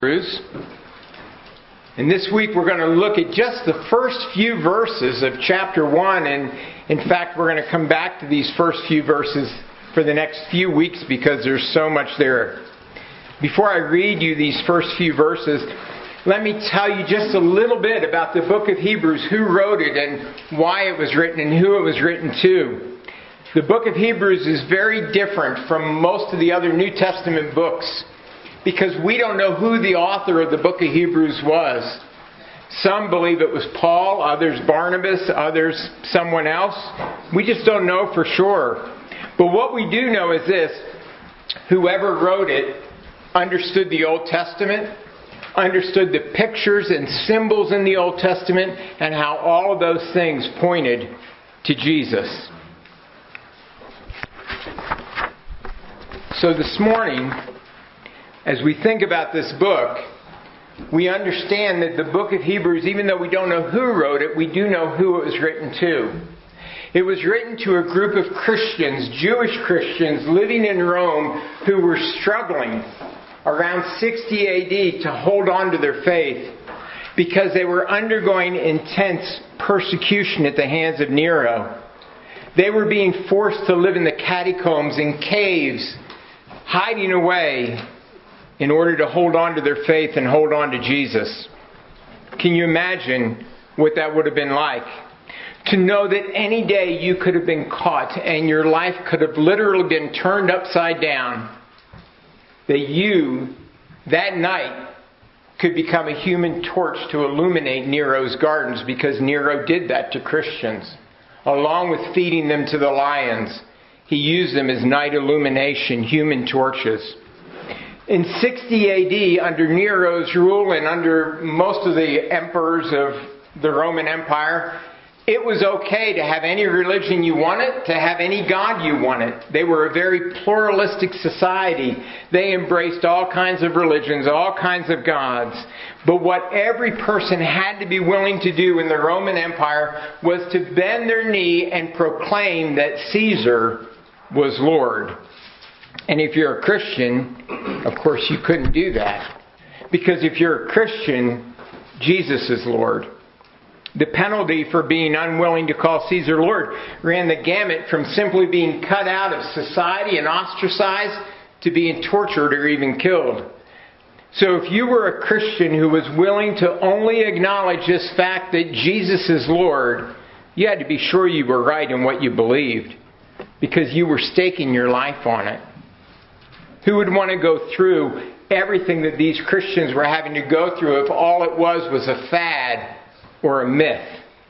Hebrews. And this week we're going to look at just the first few verses of chapter 1. And in fact, we're going to come back to these first few verses for the next few weeks because there's so much there. Before I read you these first few verses, let me tell you just a little bit about the book of Hebrews, who wrote it and why it was written and who it was written to. The book of Hebrews is very different from most of the other New Testament books, because we don't know who the author of the book of Hebrews was. Some believe it was Paul, others Barnabas, others someone else. We just don't know for sure. But what we do know is this: whoever wrote it understood the Old Testament, understood the pictures and symbols in the Old Testament, and how all of those things pointed to Jesus. So this morning, as we think about this book, we understand that the book of Hebrews, even though we don't know who wrote it, we do know who it was written to. It was written to a group of Christians, Jewish Christians, living in Rome who were struggling around 60 AD to hold on to their faith because they were undergoing intense persecution at the hands of Nero. They were being forced to live in the catacombs, in caves, hiding away in order to hold on to their faith and hold on to Jesus. Can you imagine what that would have been like? To know that any day you could have been caught and your life could have literally been turned upside down. That you, that night, could become a human torch to illuminate Nero's gardens, because Nero did that to Christians. Along with feeding them to the lions, he used them as night illumination, human torches. In 60 AD, under Nero's rule and under most of the emperors of the Roman Empire, it was okay to have any religion you wanted, to have any god you wanted. They were a very pluralistic society. They embraced all kinds of religions, all kinds of gods. But what every person had to be willing to do in the Roman Empire was to bend their knee and proclaim that Caesar was Lord. And if you're a Christian, of course you couldn't do that. Because if you're a Christian, Jesus is Lord. The penalty for being unwilling to call Caesar Lord ran the gamut from simply being cut out of society and ostracized to being tortured or even killed. So if you were a Christian who was willing to only acknowledge this fact that Jesus is Lord, you had to be sure you were right in what you believed, because you were staking your life on it. Who would want to go through everything that these Christians were having to go through if all it was a fad or a myth?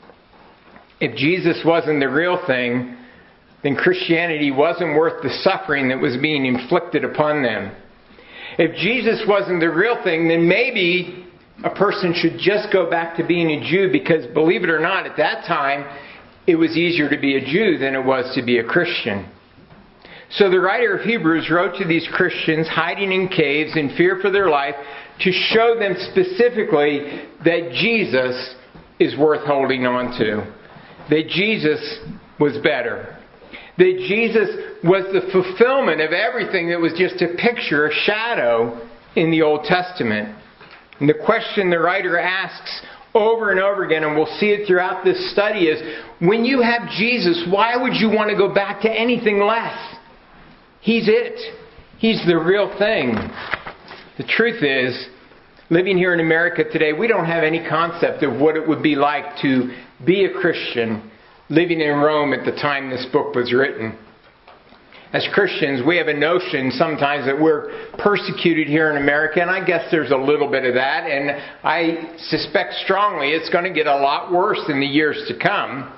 If Jesus wasn't the real thing, then Christianity wasn't worth the suffering that was being inflicted upon them. If Jesus wasn't the real thing, then maybe a person should just go back to being a Jew, because believe it or not, at that time, it was easier to be a Jew than it was to be a Christian. So the writer of Hebrews wrote to these Christians hiding in caves in fear for their life to show them specifically that Jesus is worth holding on to. That Jesus was better. That Jesus was the fulfillment of everything that was just a picture, a shadow in the Old Testament. And the question the writer asks over and over again, and we'll see it throughout this study, is, when you have Jesus, why would you want to go back to anything less? He's it. He's the real thing. The truth is, living here in America today, we don't have any concept of what it would be like to be a Christian living in Rome at the time this book was written. As Christians, we have a notion sometimes that we're persecuted here in America, and I guess there's a little bit of that, and I suspect strongly it's going to get a lot worse in the years to come.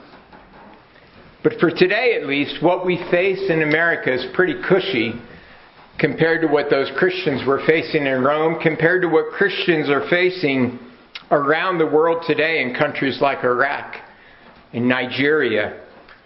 But for today, at least, what we face in America is pretty cushy compared to what those Christians were facing in Rome, compared to what Christians are facing around the world today in countries like Iraq, in Nigeria,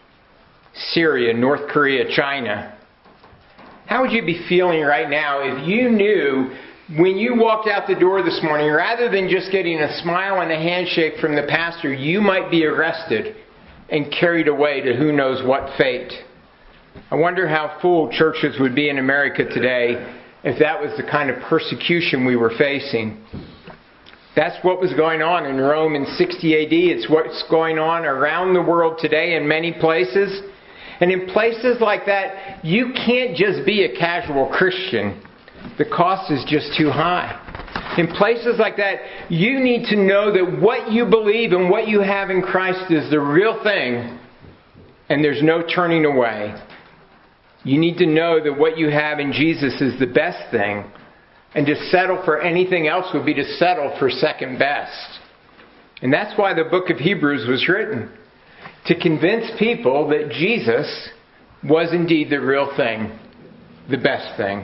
Syria, North Korea, China. How would you be feeling right now if you knew when you walked out the door this morning, rather than just getting a smile and a handshake from the pastor, you might be arrested and carried away to who knows what fate? I wonder how full churches would be in America today if that was the kind of persecution we were facing. That's what was going on in Rome in 60 AD. It's what's going on around the world today in many places. And in places like that, you can't just be a casual Christian. The cost is just too high. In places like that, you need to know that what you believe and what you have in Christ is the real thing, and there's no turning away. You need to know that what you have in Jesus is the best thing, and to settle for anything else would be to settle for second best. And that's why the book of Hebrews was written, to convince people that Jesus was indeed the real thing, the best thing.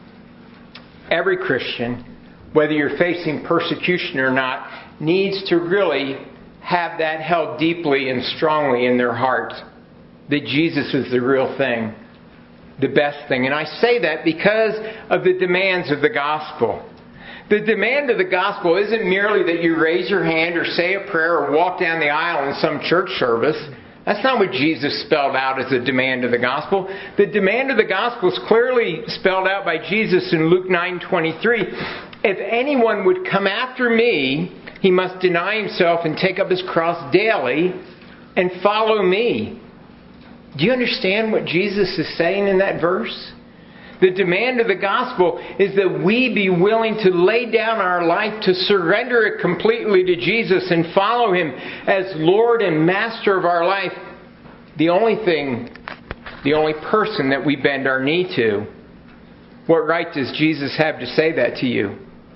Every Christian, whether you're facing persecution or not, needs to really have that held deeply and strongly in their heart, that Jesus is the real thing, the best thing. And I say that because of the demands of the gospel. The demand of the gospel isn't merely that you raise your hand or say a prayer or walk down the aisle in some church service. That's not what Jesus spelled out as the demand of the gospel. The demand of the gospel is clearly spelled out by Jesus in Luke 9:23. If anyone would come after me, he must deny himself and take up his cross daily and follow me. Do you understand what Jesus is saying in that verse? The demand of the gospel is that we be willing to lay down our life, to surrender it completely to Jesus and follow Him as Lord and Master of our life. The only person that we bend our knee to. What right does Jesus have to say that to you?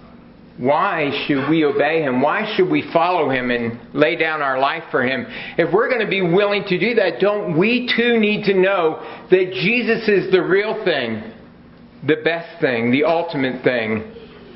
Why should we obey Him? Why should we follow Him and lay down our life for Him? If we're going to be willing to do that, don't we too need to know that Jesus is the real thing, the best thing, the ultimate thing?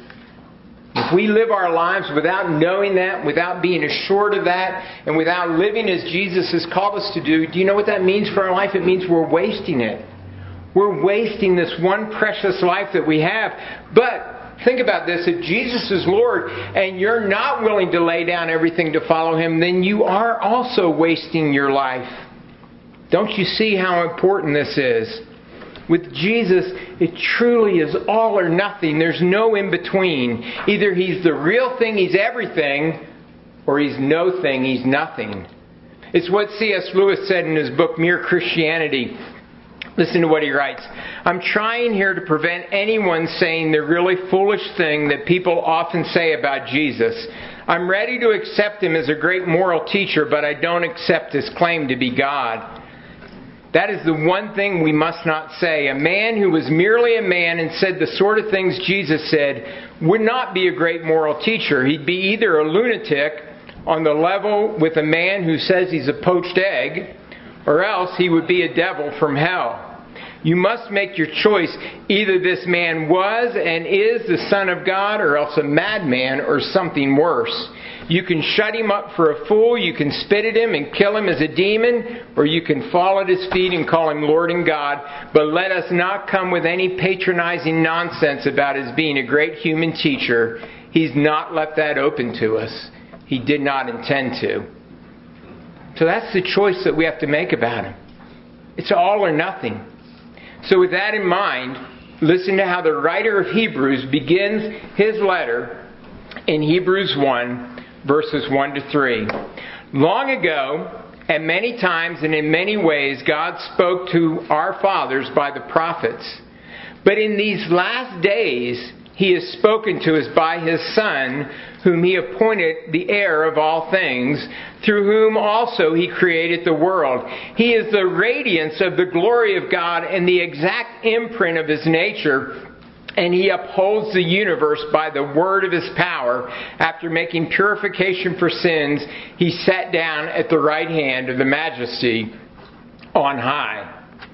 If we live our lives without knowing that, without being assured of that, and without living as Jesus has called us to do you know what that means for our life? It means we're wasting it. We're wasting this one precious life that we have. But think about this. If Jesus is Lord and you're not willing to lay down everything to follow Him, then you are also wasting your life. Don't you see how important this is? With Jesus, it truly is all or nothing. There's no in between. Either He's the real thing, He's everything, or He's no thing, He's nothing. It's what C.S. Lewis said in his book, Mere Christianity. Listen to what he writes. I'm trying here to prevent anyone saying the really foolish thing that people often say about Jesus. I'm ready to accept Him as a great moral teacher, but I don't accept His claim to be God. That is the one thing we must not say. A man who was merely a man and said the sort of things Jesus said would not be a great moral teacher. He'd be either a lunatic on the level with a man who says he's a poached egg, or else he would be a devil from hell. You must make your choice. Either this man was and is the Son of God, or else a madman or something worse. You can shut Him up for a fool, you can spit at Him and kill Him as a demon, or you can fall at His feet and call Him Lord and God. But let us not come with any patronizing nonsense about His being a great human teacher. He's not left that open to us. He did not intend to. So that's the choice that we have to make about Him. It's all or nothing. So with that in mind, listen to how the writer of Hebrews begins his letter in Hebrews 1, verses 1 to 3. Long ago, and many times and in many ways, God spoke to our fathers by the prophets. But in these last days, He has spoken to us by His Son, whom He appointed the heir of all things, through whom also He created the world. He is the radiance of the glory of God and the exact imprint of His nature, and He upholds the universe by the word of His power. After making purification for sins, He sat down at the right hand of the Majesty on high.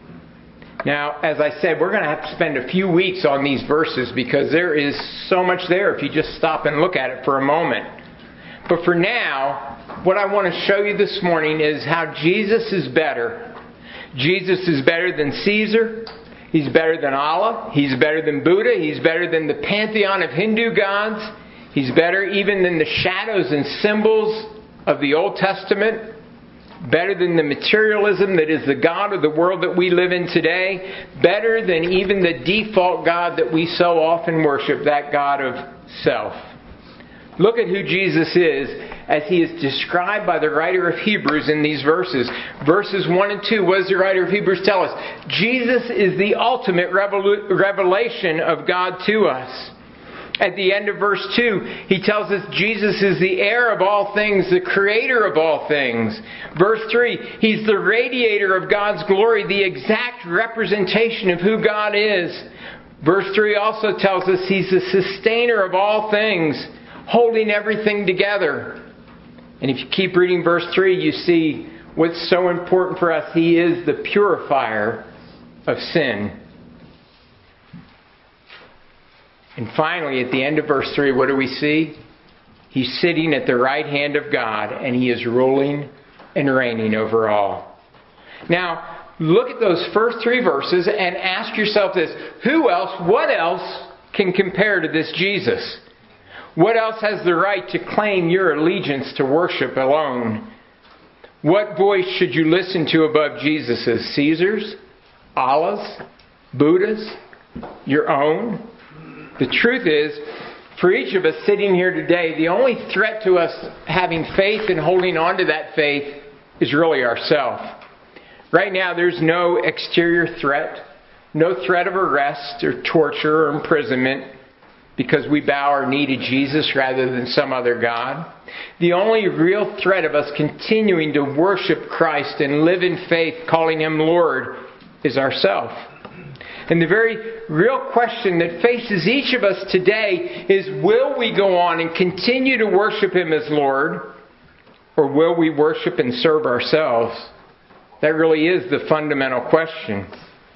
Now, as I said, we're going to have to spend a few weeks on these verses because there is so much there if you just stop and look at it for a moment. But for now, what I want to show you this morning is how Jesus is better. Jesus is better than Caesar. He's better than Allah. He's better than Buddha. He's better than the pantheon of Hindu gods. He's better even than the shadows and symbols of the Old Testament. better than the materialism that is the God of the world that we live in today, better than even the default God that we so often worship, that God of self. Look at who Jesus is as He is described by the writer of Hebrews in these verses. Verses 1 and 2, what does the writer of Hebrews tell us? Jesus is the ultimate revelation of God to us. At the end of verse 2, he tells us Jesus is the heir of all things, the creator of all things. Verse 3, He's the radiator of God's glory, the exact representation of who God is. Verse 3 also tells us He's the sustainer of all things, holding everything together. And if you keep reading verse 3, you see what's so important for us. He is the purifier of sin. And finally, at the end of verse 3, what do we see? He's sitting at the right hand of God, and He is ruling and reigning over all. Now, look at those first 3 verses and ask yourself this. What else can compare to this Jesus? What else has the right to claim your allegiance to worship alone? What voice should you listen to above Jesus's? Caesar's? Allah's? Buddha's? Your own? The truth is, for each of us sitting here today, the only threat to us having faith and holding on to that faith is really ourselves. Right now, there's no exterior threat, no threat of arrest or torture or imprisonment because we bow our knee to Jesus rather than some other God. The only real threat of us continuing to worship Christ and live in faith, calling Him Lord, is ourself. And the very real question that faces each of us today is, will we go on and continue to worship Him as Lord, or will we worship and serve ourselves? That really is the fundamental question.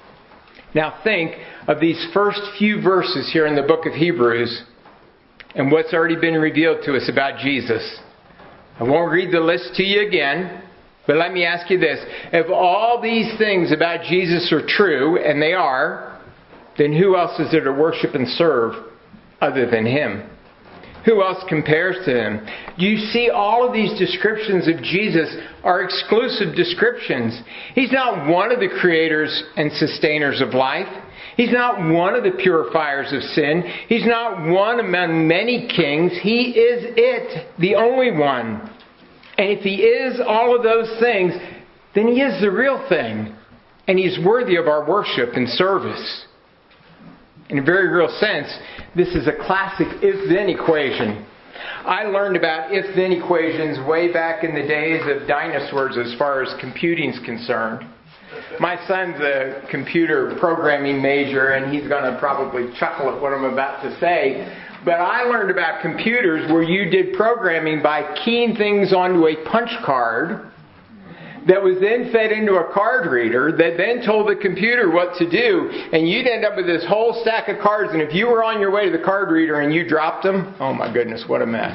Now think of these first few verses here in the book of Hebrews and what's already been revealed to us about Jesus. I won't read the list to you again, but let me ask you this. If all these things about Jesus are true, and they are, then who else is there to worship and serve other than Him? Who else compares to Him? You see, all of these descriptions of Jesus are exclusive descriptions. He's not one of the creators and sustainers of life. He's not one of the purifiers of sin. He's not one among many kings. He is it, the only one. And if He is all of those things, then He is the real thing. And He's worthy of our worship and service. In a very real sense, this is a classic if-then equation. I learned about if-then equations way back in the days of dinosaurs as far as computing is concerned. My son's a computer programming major, and he's going to probably chuckle at what I'm about to say. But I learned about computers where you did programming by keying things onto a punch card that was then fed into a card reader that then told the computer what to do. And you'd end up with this whole stack of cards. And if you were on your way to the card reader and you dropped them, oh my goodness, what a mess.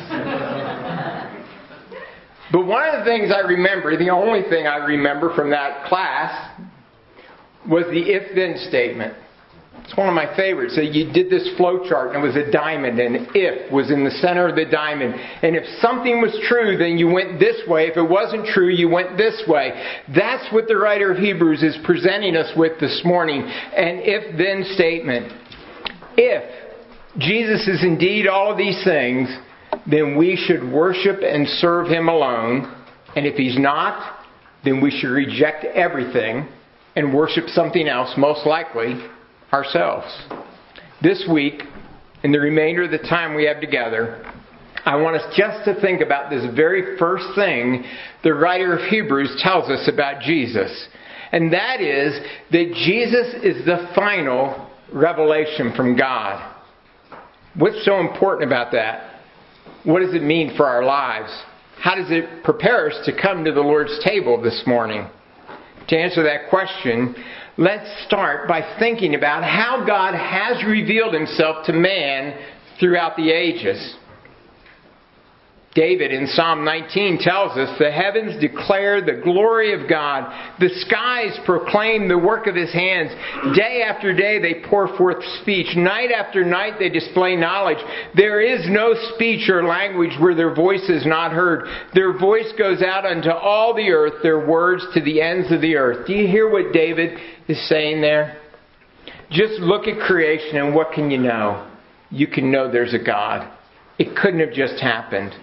But one of the things I remember, the only thing I remember from that class, was the if-then statement. It's one of my favorites. So you did this flow chart, and it was a diamond, and if was in the center of the diamond. And if something was true, then you went this way. If it wasn't true, you went this way. That's what the writer of Hebrews is presenting us with this morning. An if-then statement. If Jesus is indeed all of these things, then we should worship and serve Him alone. And if He's not, then we should reject everything and worship something else, most likely ourselves. This week, in the remainder of the time we have together, I want us just to think about this very first thing the writer of Hebrews tells us about Jesus. And that is that Jesus is the final revelation from God. What's so important about that? What does it mean for our lives? How does it prepare us to come to the Lord's table this morning? To answer that question, let's start by thinking about how God has revealed Himself to man throughout the ages. David in Psalm 19 tells us, the heavens declare the glory of God. The skies proclaim the work of His hands. Day after day they pour forth speech. Night after night they display knowledge. There is no speech or language where their voice is not heard. Their voice goes out unto all the earth, their words to the ends of the earth. Do you hear what David is saying there? Just look at creation and what can you know? You can know there's a God. It couldn't have just happened.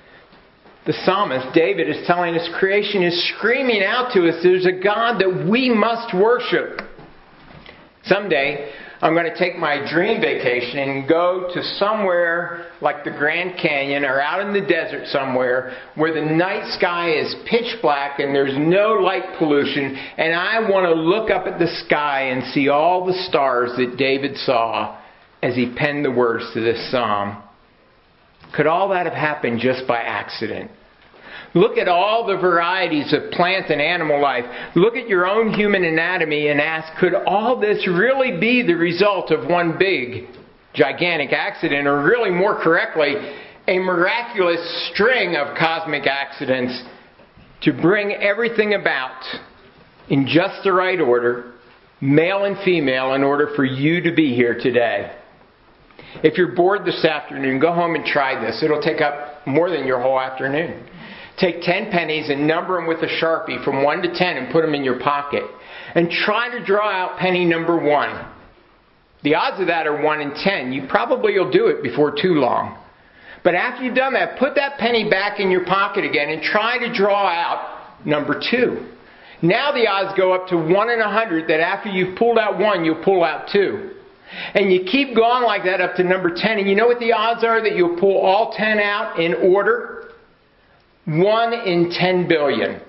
The psalmist, David, is telling us creation is screaming out to us, there's a God that we must worship. Someday, I'm going to take my dream vacation and go to somewhere like the Grand Canyon or out in the desert somewhere where the night sky is pitch black and there's no light pollution, and I want to look up at the sky and see all the stars that David saw as he penned the words to this psalm. Could all that have happened just by accident? Look at all the varieties of plant and animal life. Look at your own human anatomy and ask, could all this really be the result of one big, gigantic accident, or really more correctly, a miraculous string of cosmic accidents to bring everything about in just the right order, male and female, in order for you to be here today? If you're bored this afternoon, go home and try this. It'll take up more than your whole afternoon. Take 10 pennies and number them with a Sharpie from 1 to 10 and put them in your pocket. And try to draw out penny number 1. The odds of that are 1 in 10. You probably will do it before too long. But after you've done that, put that penny back in your pocket again and try to draw out number 2. Now the odds go up to 1 in 100 that after you've pulled out 1, you'll pull out 2. And you keep going like that up to number 10. And you know what the odds are that you'll pull all 10 out in order? 1 in 10 billion.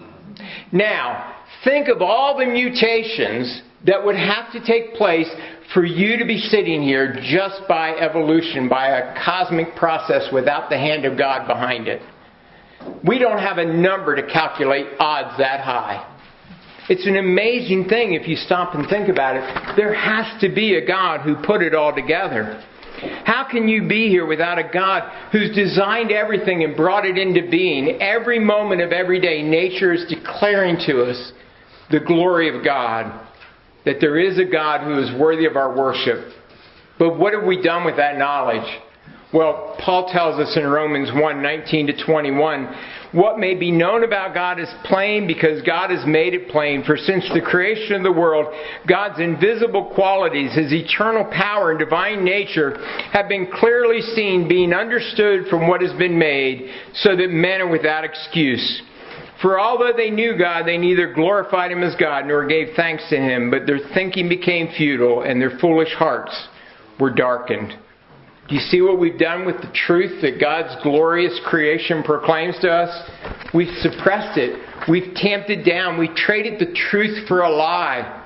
Now, think of all the mutations that would have to take place for you to be sitting here just by evolution, by a cosmic process without the hand of God behind it. We don't have a number to calculate odds that high. It's an amazing thing if you stop and think about it. There has to be a God who put it all together. How can you be here without a God who's designed everything and brought it into being? Every moment of every day, nature is declaring to us the glory of God. That there is a God who is worthy of our worship. But what have we done with that knowledge? Well, Paul tells us in Romans 1:19-21, what may be known about God is plain because God has made it plain. For since the creation of the world, God's invisible qualities, His eternal power and divine nature have been clearly seen, being understood from what has been made, so that men are without excuse. For although they knew God, they neither glorified Him as God nor gave thanks to Him, but their thinking became futile and their foolish hearts were darkened. Do you see what we've done with the truth that God's glorious creation proclaims to us? We've suppressed it. We've tamped it down. We've traded the truth for a lie.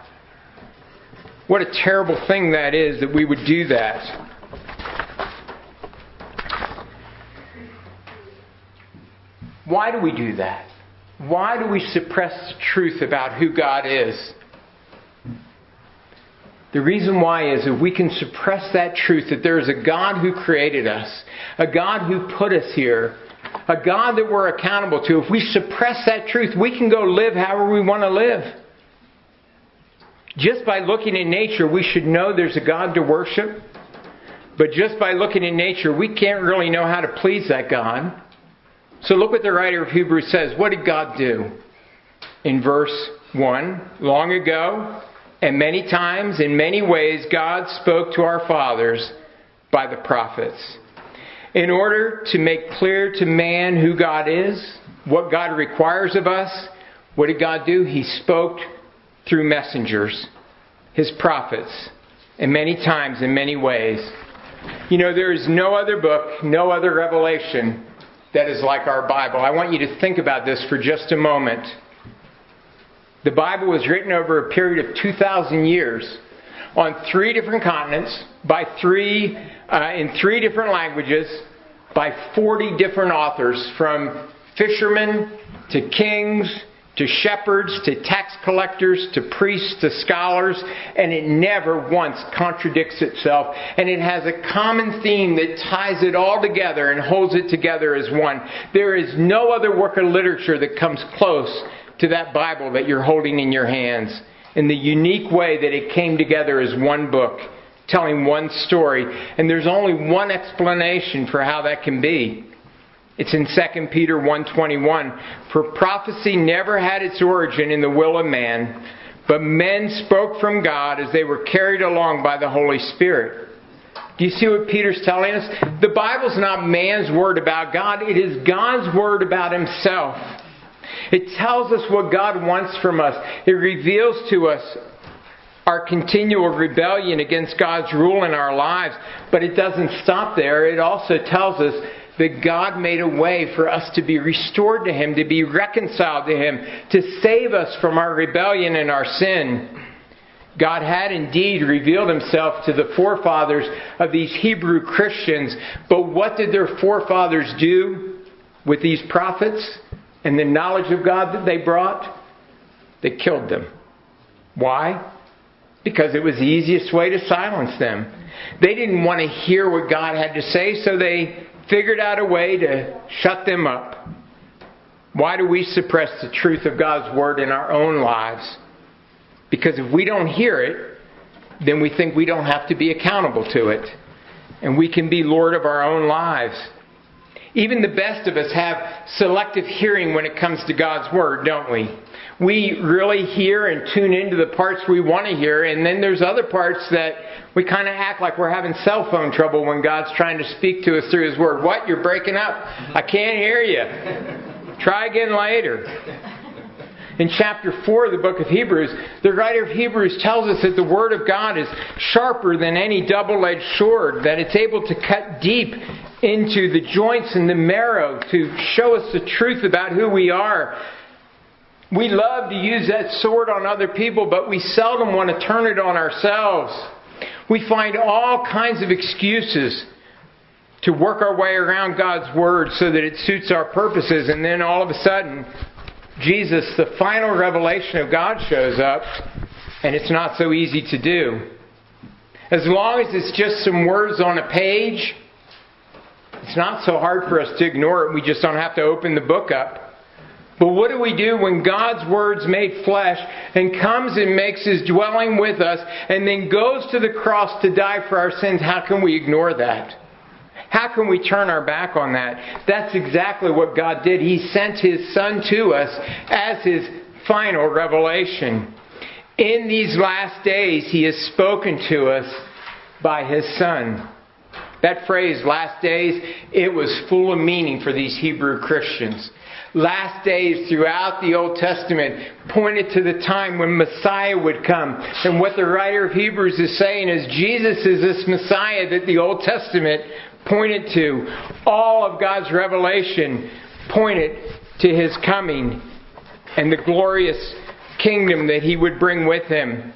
What a terrible thing that is that we would do that. Why do we do that? Why do we suppress the truth about who God is? The reason why is if we can suppress that truth that there is a God who created us, a God who put us here, a God that we're accountable to. If we suppress that truth, we can go live however we want to live. Just by looking in nature, we should know there's a God to worship. But just by looking in nature, we can't really know how to please that God. So look what the writer of Hebrews says. What did God do? In verse 1, long ago, and many times, in many ways, God spoke to our fathers by the prophets. In order to make clear to man who God is, what God requires of us, what did God do? He spoke through messengers, His prophets, and many times, in many ways. You know, there is no other book, no other revelation that is like our Bible. I want you to think about this for just a moment. The Bible was written over a period of 2,000 years on 3 different continents, in 3 different languages, by 40 different authors, from fishermen to kings to shepherds, to tax collectors, to priests, to scholars, and it never once contradicts itself. And it has a common theme that ties it all together and holds it together as one. There is no other work of literature that comes close to that Bible that you're holding in your hands, in the unique way that it came together as one book, telling one story. And there's only one explanation for how that can be. It's in 2 Peter 1:21. For prophecy never had its origin in the will of man, but men spoke from God as they were carried along by the Holy Spirit. Do you see what Peter's telling us? The Bible's not man's word about God. It is God's word about Himself. It tells us what God wants from us. It reveals to us our continual rebellion against God's rule in our lives. But it doesn't stop there. It also tells us that God made a way for us to be restored to Him, to be reconciled to Him, to save us from our rebellion and our sin. God had indeed revealed Himself to the forefathers of these Hebrew Christians. But what did their forefathers do with these prophets and the knowledge of God that they brought? They killed them. Why? Because it was the easiest way to silence them. They didn't want to hear what God had to say, so they figured out a way to shut them up. Why do we suppress the truth of God's Word in our own lives? Because if we don't hear it, then we think we don't have to be accountable to it. And we can be Lord of our own lives. Even the best of us have selective hearing when it comes to God's Word, don't we? We really hear and tune into the parts we want to hear, and then there's other parts that we kind of act like we're having cell phone trouble when God's trying to speak to us through His Word. What? You're breaking up. I can't hear you. Try again later. In chapter 4 of the book of Hebrews, the writer of Hebrews tells us that the Word of God is sharper than any double-edged sword, that it's able to cut deep into the joints and the marrow to show us the truth about who we are. We love to use that sword on other people, but we seldom want to turn it on ourselves. We find all kinds of excuses to work our way around God's Word so that it suits our purposes, and then all of a sudden, Jesus, the final revelation of God, shows up, and it's not so easy to do. As long as it's just some words on a page, it's not so hard for us to ignore it. We just don't have to open the book up. But what do we do when God's Word's made flesh and comes and makes His dwelling with us and then goes to the cross to die for our sins? How can we ignore that? How can we turn our back on that? That's exactly what God did. He sent His Son to us as His final revelation. In these last days, He has spoken to us by His Son. That phrase, last days, it was full of meaning for these Hebrew Christians. Last days throughout the Old Testament pointed to the time when Messiah would come. And what the writer of Hebrews is saying is Jesus is this Messiah that the Old Testament pointed to. All of God's revelation pointed to His coming and the glorious kingdom that He would bring with Him.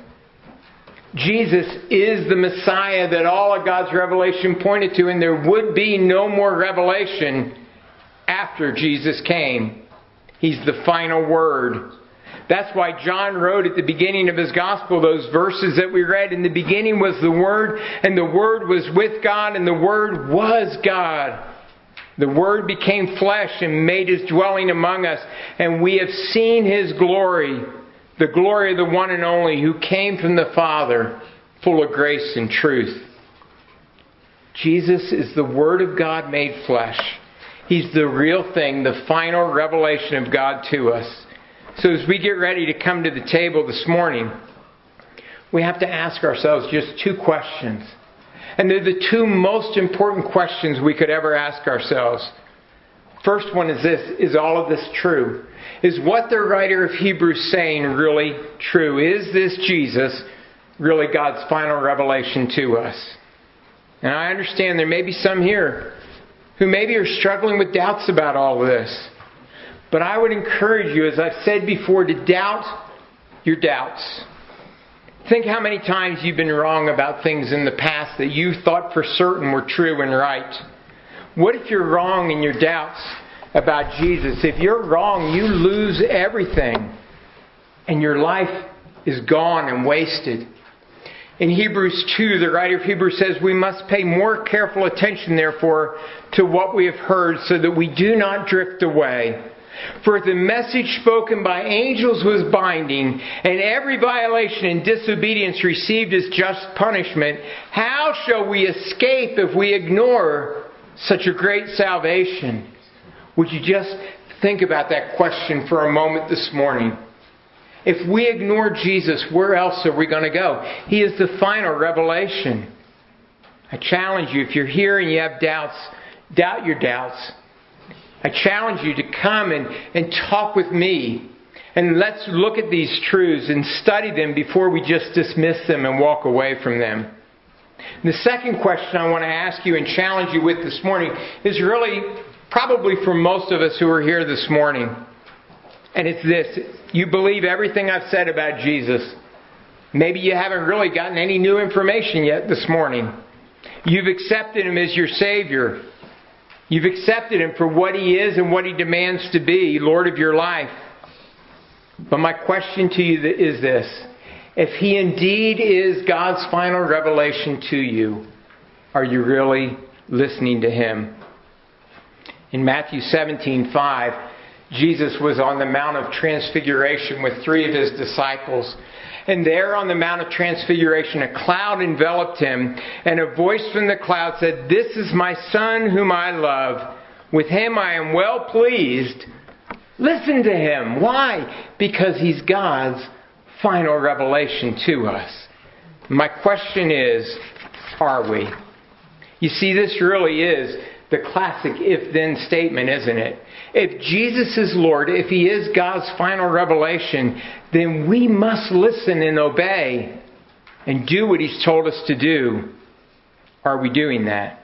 Jesus is the Messiah that all of God's revelation pointed to, and there would be no more revelation after Jesus came. He's the final word. That's why John wrote at the beginning of his gospel those verses that we read. In the beginning was the Word, and the Word was with God, and the Word was God. The Word became flesh and made His dwelling among us, and we have seen His glory, the glory of the one and only who came from the Father, full of grace and truth. Jesus is the Word of God made flesh. He's the real thing, the final revelation of God to us. So as we get ready to come to the table this morning, we have to ask ourselves just two questions. And they're the two most important questions we could ever ask ourselves. First one is this: is all of this true? Is what the writer of Hebrews saying really true? Is this Jesus really God's final revelation to us? And I understand there may be some here who maybe are struggling with doubts about all of this. But I would encourage you, as I've said before, to doubt your doubts. Think how many times you've been wrong about things in the past that you thought for certain were true and right. What if you're wrong in your doubts about Jesus. If you're wrong, you lose everything. And your life is gone and wasted. In Hebrews 2, the writer of Hebrews says, we must pay more careful attention, therefore, to what we have heard, so that we do not drift away. For if the message spoken by angels was binding, and every violation and disobedience received as just punishment, how shall we escape if we ignore such a great salvation? Would you just think about that question for a moment this morning? If we ignore Jesus, where else are we going to go? He is the final revelation. I challenge you, if you're here and you have doubts, doubt your doubts. I challenge you to come and talk with me. And let's look at these truths and study them before we just dismiss them and walk away from them. The second question I want to ask you and challenge you with this morning is really probably for most of us who are here this morning. And it's this: you believe everything I've said about Jesus. Maybe you haven't really gotten any new information yet this morning. You've accepted Him as your Savior. You've accepted Him for what He is and what He demands to be, Lord of your life. But my question to you is this: if He indeed is God's final revelation to you, are you really listening to Him? In Matthew 17:5, Jesus was on the Mount of Transfiguration with 3 of His disciples. And there on the Mount of Transfiguration, a cloud enveloped Him, and a voice from the cloud said, "This is my Son whom I love. With Him I am well pleased. Listen to Him." Why? Because He's God's final revelation to us. My question is, are we? You see, this really is the classic if-then statement, isn't it? If Jesus is Lord, if He is God's final revelation, then we must listen and obey and do what He's told us to do. Are we doing that?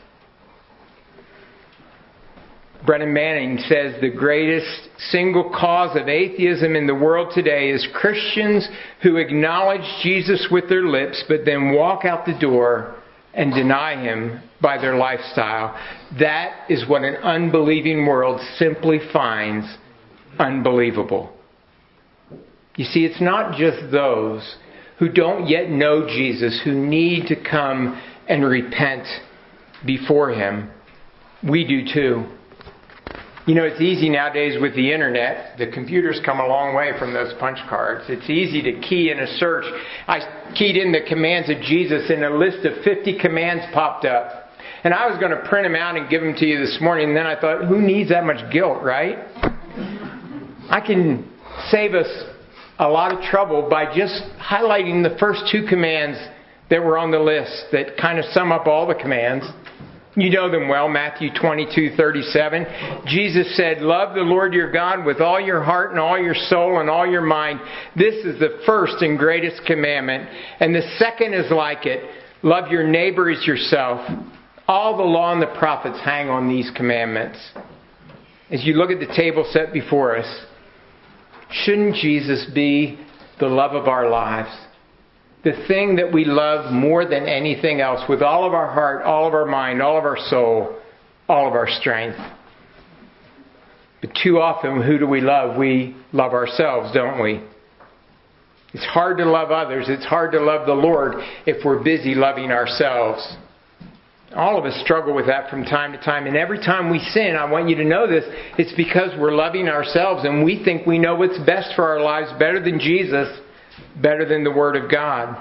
Brennan Manning says the greatest single cause of atheism in the world today is Christians who acknowledge Jesus with their lips but then walk out the door and deny Him by their lifestyle. That is what an unbelieving world simply finds unbelievable. You see, it's not just those who don't yet know Jesus who need to come and repent before Him. We do too. You know, it's easy nowadays with the internet. The computer's come a long way from those punch cards. It's easy to key in a search. I keyed in the commands of Jesus and a list of 50 commands popped up. And I was going to print them out and give them to you this morning. And then I thought, who needs that much guilt, right? I can save us a lot of trouble by just highlighting the first 2 commands that were on the list that kind of sum up all the commands. You know them well, Matthew 22:37. Jesus said, "Love the Lord your God with all your heart and all your soul and all your mind. This is the first and greatest commandment. And the second is like it. Love your neighbor as yourself." All the law and the prophets hang on these commandments. As you look at the table set before us, shouldn't Jesus be the love of our lives? The thing that we love more than anything else, with all of our heart, all of our mind, all of our soul, all of our strength. But too often, who do we love? We love ourselves, don't we? It's hard to love others. It's hard to love the Lord if we're busy loving ourselves. All of us struggle with that from time to time. And every time we sin, I want you to know this, it's because we're loving ourselves and we think we know what's best for our lives better than Jesus, better than the Word of God.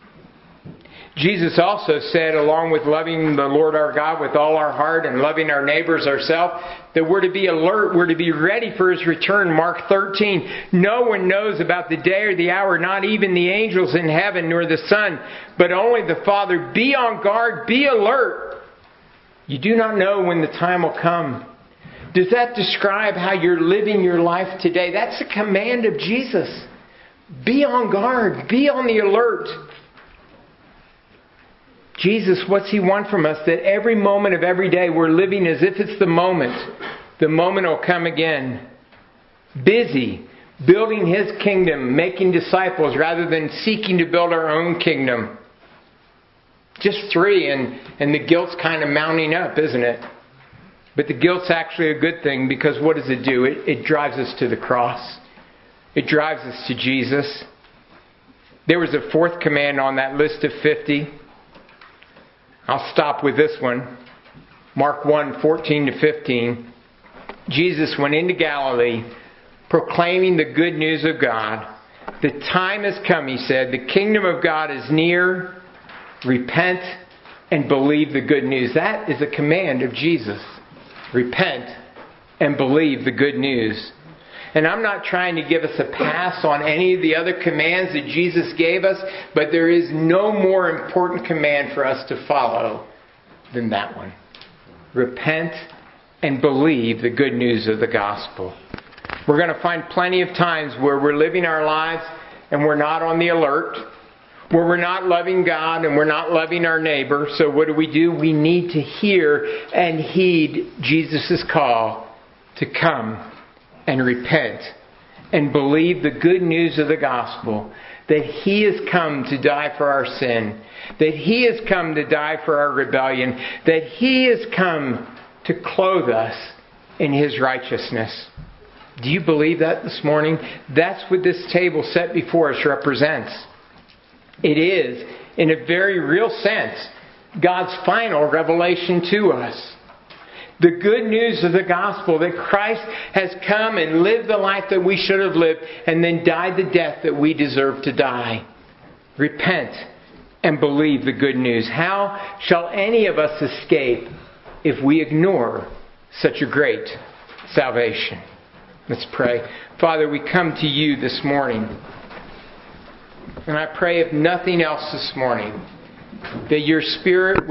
Jesus also said, along with loving the Lord our God with all our heart and loving our neighbors ourselves, that we're to be alert, we're to be ready for His return. Mark 13, no one knows about the day or the hour, not even the angels in heaven nor the Son, but only the Father. Be on guard, be alert. You do not know when the time will come. Does that describe how you're living your life today? That's a command of Jesus. Be on guard, be on the alert. Jesus, what's He want from us? That every moment of every day we're living as if it's the moment. The moment will come again. Busy, building His kingdom, making disciples rather than seeking to build our own kingdom. Just 3 and the guilt's kind of mounting up, isn't it? But the guilt's actually a good thing, because what does it do? It drives us to the cross. It drives us to Jesus. There was a fourth command on that list of 50. I'll stop with this one. Mark 1:14-15. Jesus went into Galilee proclaiming the good news of God. The time has come, he said. The kingdom of God is near. Repent and believe the good news. That is a command of Jesus. Repent and believe the good news. And I'm not trying to give us a pass on any of the other commands that Jesus gave us, but there is no more important command for us to follow than that one. Repent and believe the good news of the gospel. We're going to find plenty of times where we're living our lives and we're not on the alert, where we're not loving God and we're not loving our neighbor. So what do? We need to hear and heed Jesus' call to come and repent and believe the good news of the gospel, that He has come to die for our sin, that He has come to die for our rebellion, that He has come to clothe us in His righteousness. Do you believe that this morning? That's what this table set before us represents. It is, in a very real sense, God's final revelation to us. The good news of the gospel, that Christ has come and lived the life that we should have lived, and then died the death that we deserve to die. Repent and believe the good news. How shall any of us escape if we ignore such a great salvation? Let's pray. Father, we come to You this morning, and I pray, if nothing else this morning, that Your Spirit